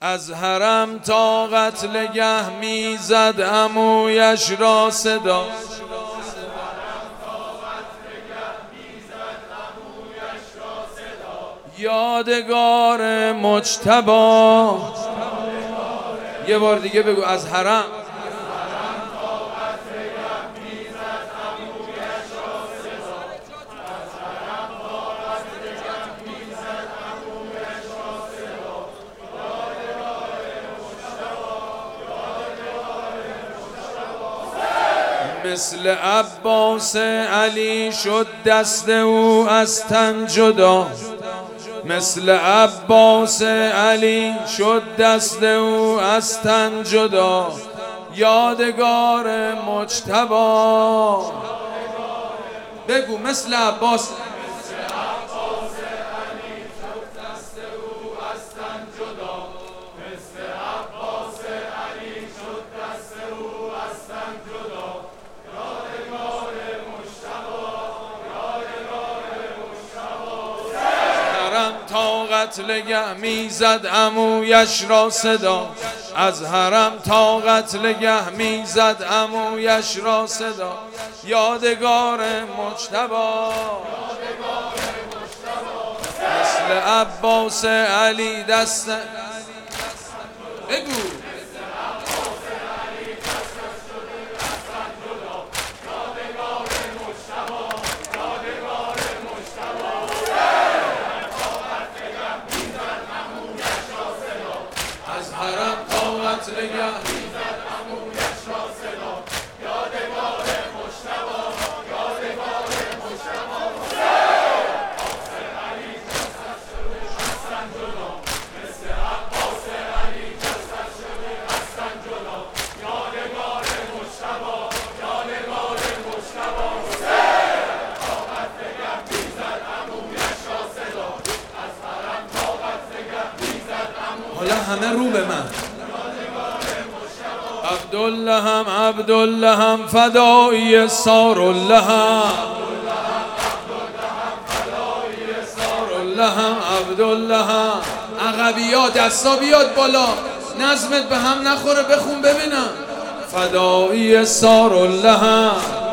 از حرم تا قتل گه میزد عمویش را صدا. یادگار مجتبی. یه بار دیگه بگو. از حرم مثل عباس علی شد دست او از تن جدا. مثل عباس علی شد دست او از تن جدا. یادگار مجتبی. بگو مثل عباس. تا قتل گه میزد عمویش را صدا. از حرم تا قتل گه میزد عمویش را صدا. یادگار مجتبی. مثل عباس علی دست. بگو. از حرم تا قتل گه میزد عمویش را صدا. یادگار مجتبی. یادگار مجتبی. عباس علی دستش شده از تن جدا. مثل عباس علی دستش شده از تن جدا. یادگار مجتبی. یادگار مجتبی. تا قتل گه میزد عمویش را صدا. از حرم تا قتل گه میزد عمویش. حالا همه رو به من. عبدالله هم عبدالله هم فدایی سارالله هم. سارالله هم عبدالله هم. عقبیا دستا بیاد بالا. نظمت به هم نخوره. بخون ببینم. فدایی سارالله هم.